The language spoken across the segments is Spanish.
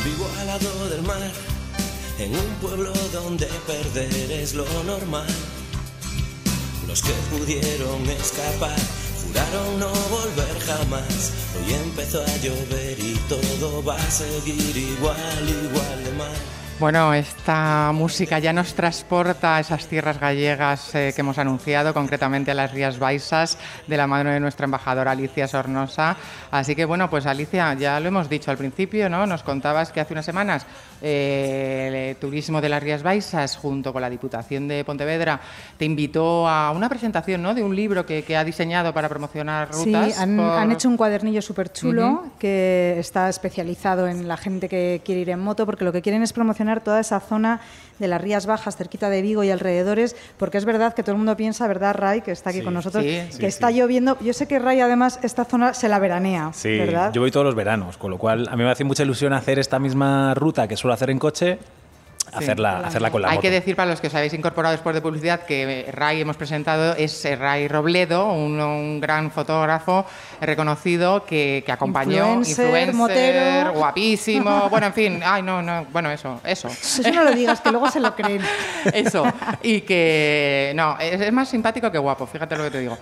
Vivo al lado del mar, en un pueblo donde perder es lo normal. Los que pudieron escapar juraron no volver jamás. Hoy empezó a llover y todo va a seguir igual de mal. Bueno, esta música ya nos transporta a esas tierras gallegas que hemos anunciado, concretamente a las Rías Baixas, de la mano de nuestra embajadora Alicia Sornosa. Así que bueno, pues Alicia, ya lo hemos dicho al principio, ¿no? Nos contabas que hace unas semanas el turismo de las Rías Baixas, junto con la Diputación de Pontevedra, te invitó a una presentación, ¿no?, de un libro que ha diseñado para promocionar rutas. Sí, han hecho un cuadernillo súper chulo que está especializado en la gente que quiere ir en moto, porque lo que quieren es promocionar toda esa zona de las Rías Bajas, cerquita de Vigo y alrededores, porque es verdad que todo el mundo piensa, ¿verdad, Ray, que está aquí con nosotros, que está lloviendo? Yo sé que Ray, además, esta zona se la veranea, sí, ¿verdad? Yo voy todos los veranos, con lo cual a mí me hace mucha ilusión hacer esta misma ruta que suelo hacer en coche, hacerla con la moto. Hay que decir, para los que os habéis incorporado después de publicidad, que Ray hemos presentado es Ray Robledo, un gran fotógrafo reconocido que acompañó, influencer, motero, guapísimo, bueno, en fin, bueno, eso. Eso no lo digas, que luego se lo creen. Eso, y que no, es más simpático que guapo, fíjate lo que te digo.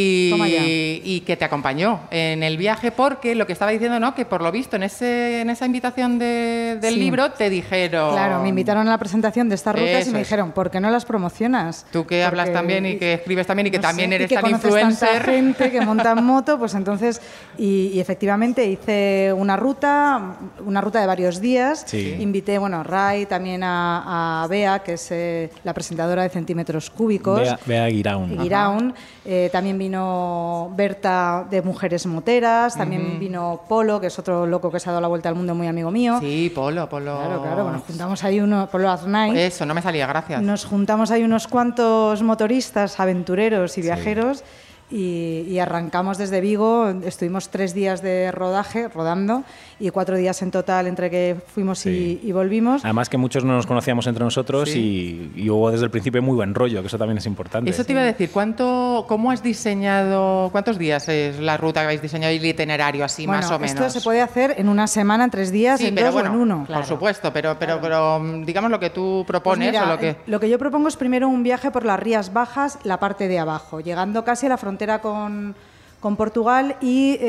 Y que te acompañó en el viaje, porque lo que estaba diciendo, ¿no?, que por lo visto en esa invitación del libro te dijeron... Claro, me invitaron a la presentación de estas rutas y me dijeron, ¿por qué no las promocionas? Tú que hablas también y que escribes también y que también eres tan influencer. Tanta gente que monta en moto, pues entonces, y efectivamente hice una ruta de varios días. Sí. Invité, bueno, a Ray, también a Bea, que es la presentadora de Centímetros Cúbicos. Bea Guiraun. También vino Berta de Mujeres Moteras, también vino Polo, que es otro loco que se ha dado la vuelta al mundo, muy amigo mío. Sí, Polo. Claro, bueno, juntamos ahí Polo Aznay. Eso, no me salía, gracias. Nos juntamos ahí unos cuantos motoristas, aventureros y viajeros. Y arrancamos desde Vigo, estuvimos 3 días de rodaje, rodando, y 4 días en total entre que fuimos y volvimos. Además que muchos no nos conocíamos entre nosotros y hubo desde el principio muy buen rollo, que eso también es importante. Eso te iba a decir, ¿cómo has diseñado, cuántos días es la ruta que habéis diseñado y el itinerario así más o menos? Esto se puede hacer en una semana, en 3 días, en 2 o en 1. Claro. Por supuesto, pero digamos lo que tú propones. Pues mira, o lo que... Lo que yo propongo es primero un viaje por las Rías Bajas, la parte de abajo, llegando casi a la frontera con Portugal y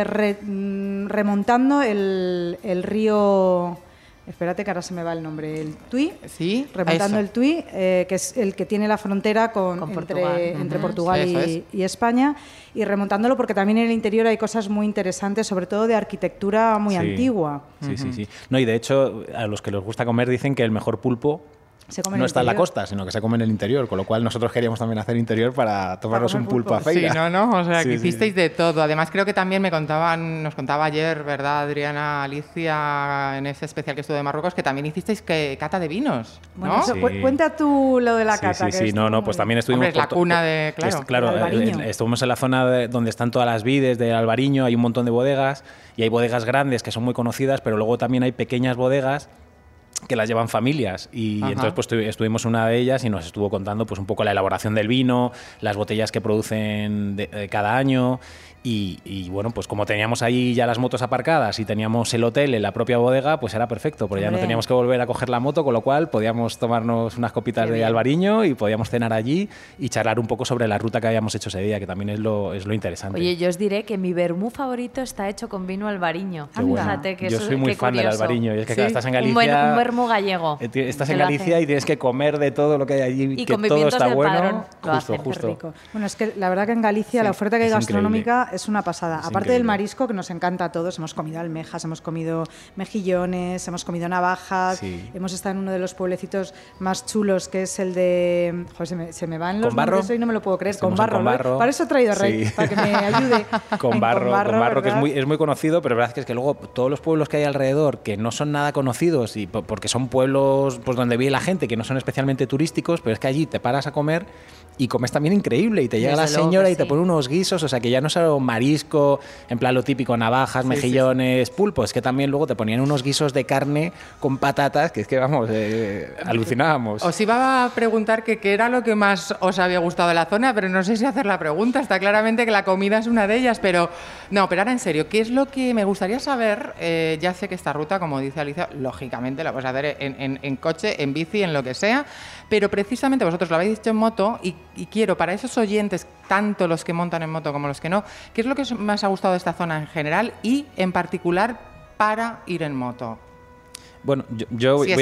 remontando el río, espérate que ahora se me va el nombre, el Tui, remontando el Tui, que es el que tiene la frontera entre Portugal y España, y remontándolo porque también en el interior hay cosas muy interesantes, sobre todo de arquitectura muy antigua. Sí. No, y de hecho, a los que les gusta comer dicen que el mejor pulpo no está en la costa, sino que se come en el interior, con lo cual nosotros queríamos también hacer interior para tomarnos un pulpo a feira. Sí, o sea, que hicisteis de todo. Además, creo que también nos contaba ayer, ¿verdad, Adriana, Alicia, en ese especial que estuvo de Marruecos, que también hicisteis cata de vinos, ¿no? Bueno, cuenta tú lo de la cata. Sí, pues también estuvimos... Hombre, es la cuna de... Claro, estuvimos en la zona donde están todas las vides de Albariño, hay un montón de bodegas, y hay bodegas grandes que son muy conocidas, pero luego también hay pequeñas bodegas que las llevan familias y entonces pues estuvimos en una de ellas y nos estuvo contando pues un poco la elaboración del vino, las botellas que producen cada año y bueno, pues como teníamos ahí ya las motos aparcadas y teníamos el hotel en la propia bodega, pues era perfecto, porque ya no teníamos que volver a coger la moto, con lo cual podíamos tomarnos unas copitas de Albariño y podíamos cenar allí y charlar un poco sobre la ruta que habíamos hecho ese día, que también es lo interesante. Oye, yo os diré que mi vermú favorito está hecho con vino albariño. Fíjate, que yo soy muy fan del albariño, y es que claro, estás en Galicia... Un vermú gallego. Estás en Galicia y tienes que comer de todo lo que hay allí, y que todo está bueno. Justo. Rico. Bueno, es que la verdad que en Galicia la oferta que hay gastronómica es una pasada. Aparte del marisco, que nos encanta a todos, hemos comido almejas, hemos comido mejillones, hemos comido navajas, hemos estado en uno de los pueblecitos más chulos, que es el de... Joder, se me van los nombres hoy, no me lo puedo creer. Con barro. Para eso he traído a Rey, para que me ayude. Con barro, que es muy conocido, pero la verdad es que luego todos los pueblos que hay alrededor, que no son nada conocidos, y porque son pueblos pues donde vive la gente, que no son especialmente turísticos, pero es que allí te paras a comer y comes también increíble, y te llega la señora y te pone unos guisos, o sea que ya no solo marisco, en plan lo típico, navajas, mejillones, pulpo, es que también luego te ponían unos guisos de carne con patatas, que es que vamos, alucinábamos. Os iba a preguntar que qué era lo que más os había gustado de la zona, pero no sé si hacer la pregunta, está claramente que la comida es una de ellas, pero ahora en serio, ¿qué es lo que me gustaría saber? Ya sé que esta ruta, como dice Alicia, lógicamente la puedes hacer en coche, en bici, en lo que sea, pero precisamente vosotros lo habéis dicho en moto y quiero, para esos oyentes, tanto los que montan en moto como los que no, ¿qué es lo que más ha gustado de esta zona en general y en particular para ir en moto? Bueno, yo voy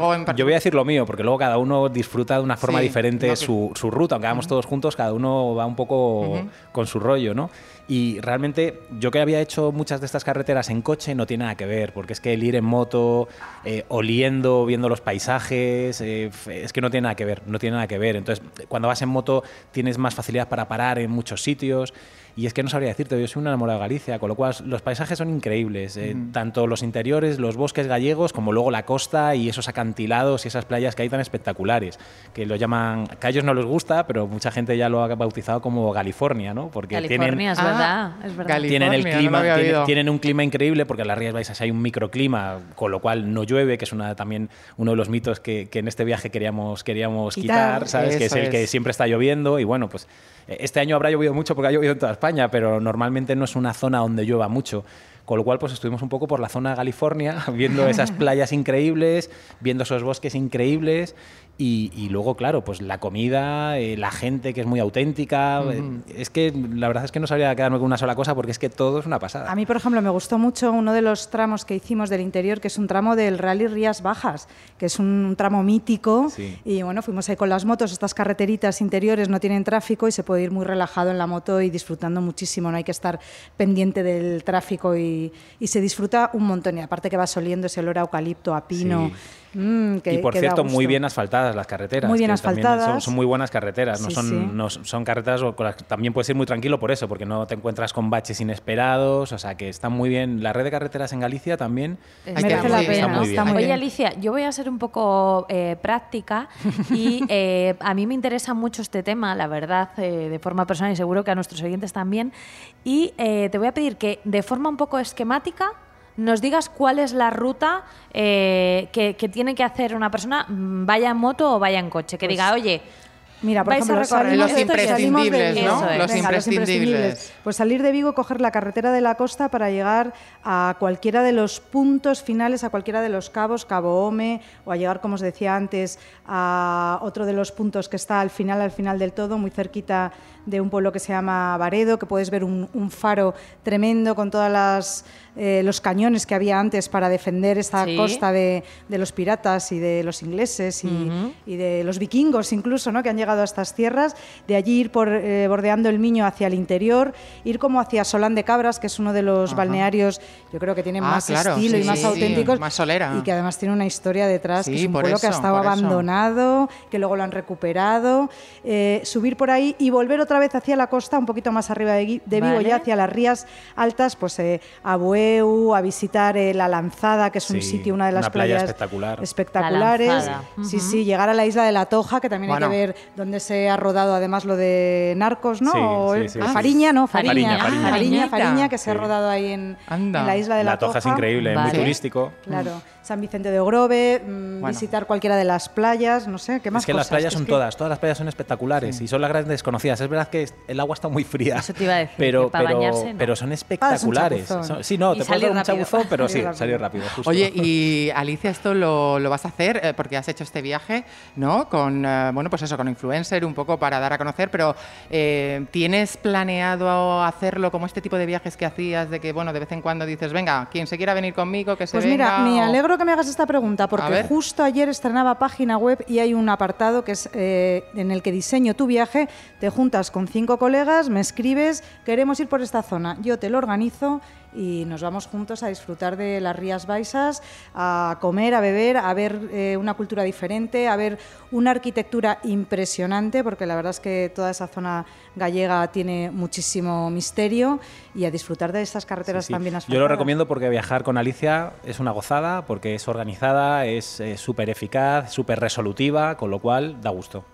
a decir lo mío, porque luego cada uno disfruta de una forma diferente su ruta, aunque vamos todos juntos, cada uno va un poco con su rollo, ¿no? Y realmente yo que había hecho muchas de estas carreteras en coche no tiene nada que ver, porque es que el ir en moto, oliendo, viendo los paisajes, es que no tiene nada que ver, Entonces, cuando vas en moto tienes más facilidad para parar en muchos sitios. Y es que no sabría decirte, yo soy un enamorado de Galicia, con lo cual los paisajes son increíbles, tanto los interiores, los bosques gallegos, como luego la costa y esos acantilados y esas playas que hay tan espectaculares, que lo llaman, que a ellos no les gusta, pero mucha gente ya lo ha bautizado como California, ¿no? Porque California, es verdad. Tienen el clima, tienen un clima increíble, porque en las Rías Baixas hay un microclima, con lo cual no llueve, que es también uno de los mitos que en este viaje queríamos quitar, ¿sabes? Que es el que siempre está lloviendo, y bueno, pues este año habrá llovido mucho porque ha llovido en toda España, pero normalmente no es una zona donde llueva mucho. Con lo cual, pues estuvimos un poco por la zona de California, viendo esas playas increíbles, viendo esos bosques increíbles y luego, claro, pues la comida, la gente que es muy auténtica. Es que la verdad es que no sabría quedarme con una sola cosa porque es que todo es una pasada. A mí, por ejemplo, me gustó mucho uno de los tramos que hicimos del interior, que es un tramo del Rally Rías Bajas, que es un tramo mítico. Sí. Y bueno, fuimos ahí con las motos, estas carreteritas interiores no tienen tráfico y se puede ir muy relajado en la moto y disfrutando muchísimo, no hay que estar pendiente del tráfico y se disfruta un montón. Y aparte que vas oliendo ese olor a eucalipto, a pino. Sí. Y por cierto, muy bien asfaltadas las carreteras. Muy bien asfaltadas. Son muy buenas carreteras. No son carreteras con las que también puedes ir muy tranquilo por eso, porque no te encuentras con baches inesperados. O sea, que están muy bien. La red de carreteras en Galicia también merece la pena. Está muy bien. Oye, Alicia, yo voy a ser un poco práctica y a mí me interesa mucho este tema, la verdad, de forma personal y seguro que a nuestros oyentes también. Y te voy a pedir que de forma un poco esquemática nos digas cuál es la ruta que tiene que hacer una persona, vaya en moto o vaya en coche. Que diga, oye, mira, por ejemplo, los imprescindibles, ¿no? Los imprescindibles. Pues salir de Vigo, coger la carretera de la costa para llegar a cualquiera de los puntos finales, a cualquiera de los cabos, Cabo Home, o a llegar, como os decía antes, a otro de los puntos que está al final del todo, muy cerquita de un pueblo que se llama Varedo, que puedes ver un faro tremendo con todas los cañones que había antes para defender esta costa de los piratas y de los ingleses y de los vikingos incluso, ¿no? Que han llegado a estas tierras. De allí ir bordeando el Miño hacia el interior, ir como hacia Solán de Cabras, que es uno de los balnearios, yo creo que tienen más estilo y más auténticos, más solera. Y que además tiene una historia detrás, que es un pueblo que ha estado abandonado, que luego lo han recuperado. Subir por ahí y volver otra vez hacia la costa, un poquito más arriba de Vigo, ya hacia las Rías Altas, pues a Bueu, a visitar la Lanzada, que es un sitio, una de las playas espectaculares. Sí, llegar a la isla de la Toja, que también hay que ver dónde se ha rodado además lo de Narcos, ¿no? Fariña, que se ha rodado ahí en la isla de la Toja. La Toja es increíble, muy turístico. Claro. San Vicente de Ogrove, visitar cualquiera de las playas, no sé, ¿qué más? Es que las playas son todas las playas son espectaculares y son las grandes desconocidas. Es verdad que el agua está muy fría. Eso te iba a decir, pero son espectaculares. Te puedes dar un chabuzón, pero salir rápido. Justo. Oye, y Alicia, esto lo vas a hacer porque has hecho este viaje, ¿no? Con, con influencer, un poco para dar a conocer, pero ¿tienes planeado hacerlo como este tipo de viajes que hacías, de que, de vez en cuando dices, venga, quien se quiera venir conmigo, que se venga? Pues mira, me alegro que me hagas esta pregunta, porque justo ayer estrenaba página web y hay un apartado que es en el que diseño tu viaje, te juntas con 5 colegas, me escribes, queremos ir por esta zona, yo te lo organizo y nos vamos juntos a disfrutar de las Rías Baixas, a comer, a beber, a ver una cultura diferente, a ver una arquitectura impresionante, porque la verdad es que toda esa zona gallega tiene muchísimo misterio, y a disfrutar de estas carreteras también asfaltadas. Yo lo recomiendo porque viajar con Alicia es una gozada, porque es organizada, es súper eficaz, súper resolutiva, con lo cual da gusto.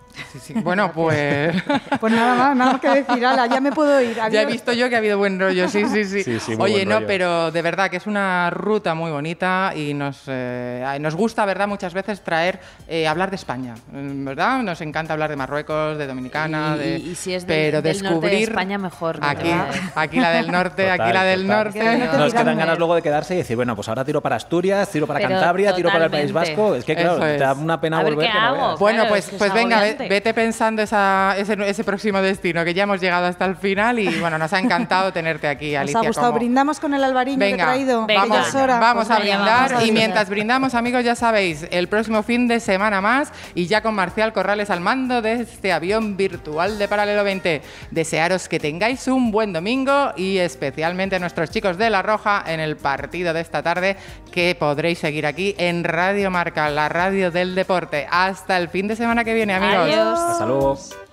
Sí. Bueno, pues... Pues nada más que decir, ala, ya me puedo ir. Ya he visto yo que ha habido buen rollo, sí. Oye, rollo. Pero de verdad que es una ruta muy bonita y nos gusta, ¿verdad?, muchas veces hablar de España, ¿verdad? Nos encanta hablar de Marruecos, de Dominicana, y si es pero del descubrir norte de España mejor. Aquí la del norte, total, aquí la del total. norte. No, es que dan ganas luego de quedarse y decir, bueno, pues ahora tiro para Asturias, tiro para Cantabria, tiro para el País Vasco. Es que claro, te da una pena volver. ¿Qué hago? Bueno, claro, pues venga, vete pensando ese próximo destino, que ya hemos llegado hasta el final y bueno, nos ha encantado tenerte aquí, Alicia. ¿Os ha gustado? ¿Brindamos con el albariño que he traído? Vamos a brindar y mientras brindamos, amigos, ya sabéis, el próximo fin de semana más y ya con Marcial Corrales al mando de este avión virtual de Paralelo 20. Desearos que tengáis un buen domingo y especialmente a nuestros chicos de La Roja en el partido de esta tarde que podréis seguir aquí en Radio Marca, la radio del deporte. Hasta el fin de semana que viene, amigos. Adiós. Hasta luego.